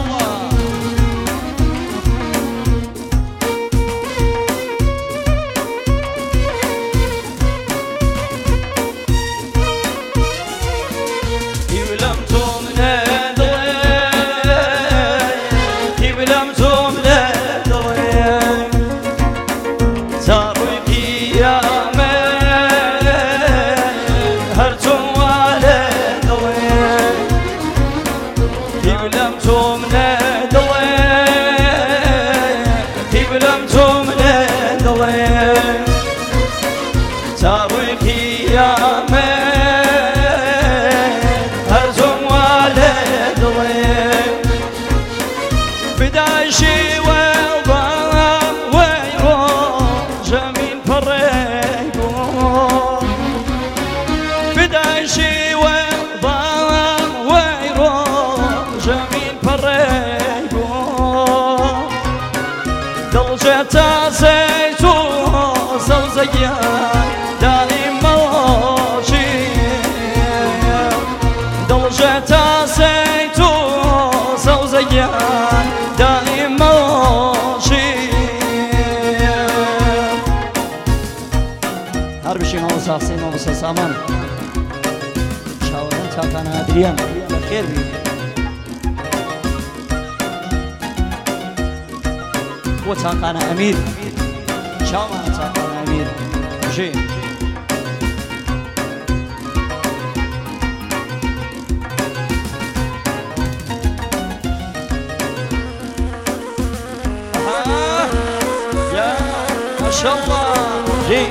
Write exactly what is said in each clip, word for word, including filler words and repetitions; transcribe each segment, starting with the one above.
الله ساسين ومساسامان شاورن تاكانا ادريان بخير بي وتاكانا امير شاورن تاكانا امير جي يا ما شاء الله جي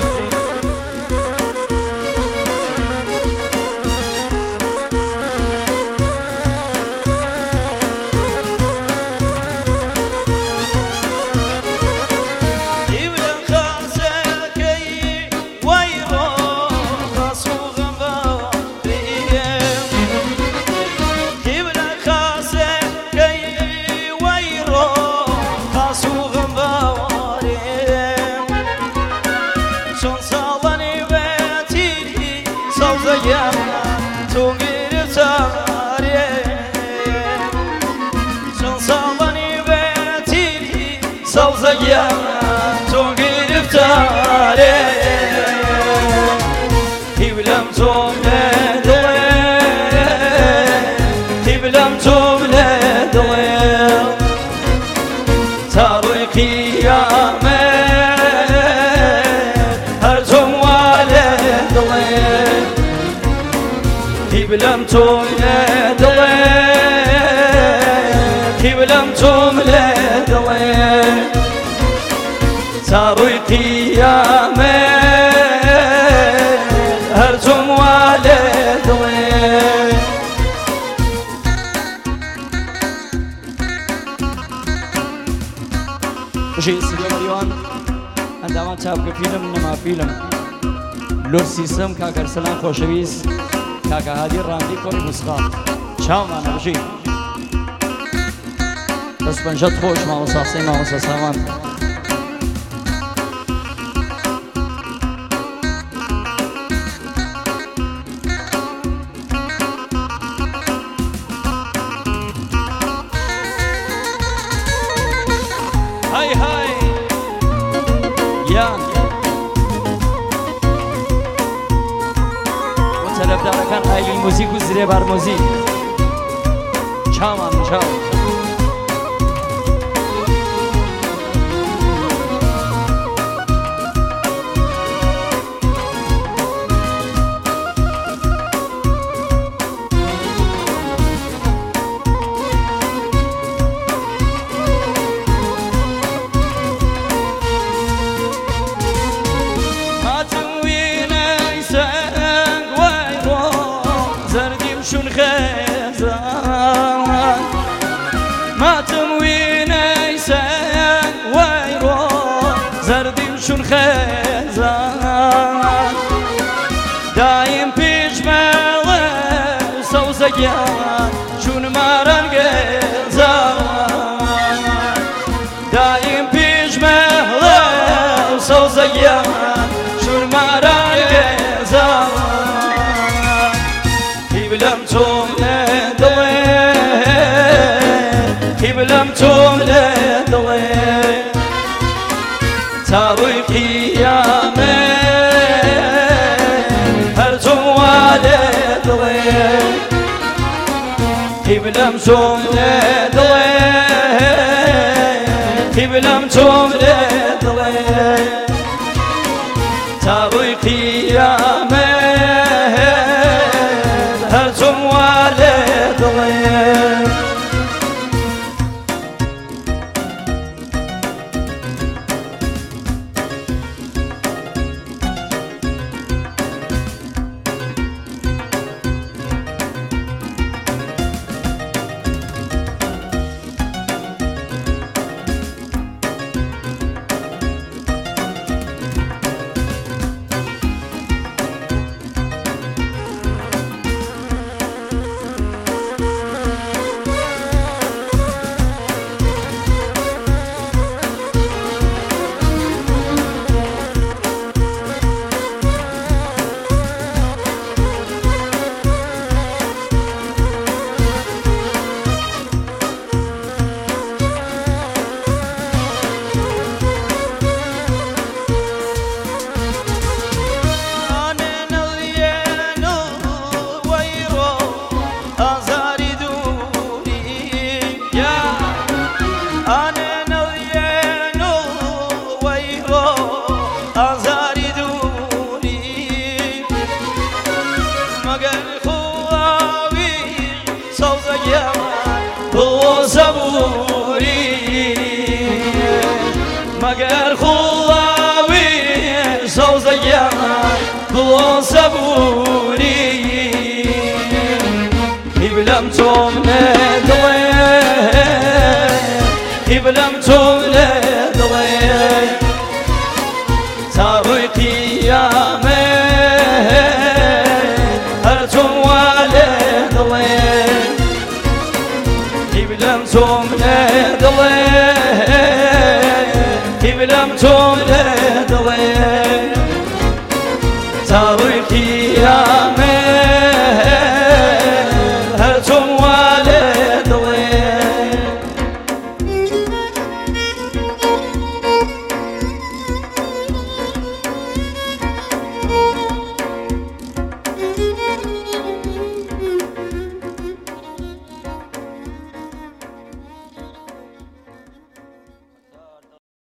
بلم توم لدلي كي بلم توم لدلي صاروا قيامة هرتم والدلي وشي سيدي مريوان عندما تابق فيلم نما فيلم لور سيسم كاكر سلام خوشويس كاكا هادي الرامدي كوري مسخات شاو معنا بشي بس بنجد خوش مع مصاصي مع مصاصامان هاي هاي يان طرفداران های موزیک و زیر بر موزیک چامان چاو ما تموين ايسان ويرو زردي وشون خيزان دايم بيش مالا وصوزيان شون ماران قيزان دايم بيش مالا وصوزيان شون ماران قيزان بلم توم لدوي قبلم توم لدڵێ تا ڕووی قیامێ هەرچۆم وا لێ دڵێ قبلم توم لدڵێ قبلم توم لدڵێ تا ڕووی قیامێ هەرچۆم وا لێ دڵێ مگر خواوی سوز یمان بو صبوری قبلم توم لدڵێ قبلم توم لدڵێ تا ڕووی قیامێ هەرچۆم وا لێ دڵێ قبلم توم لدڵێ قبلم توم لدڵێ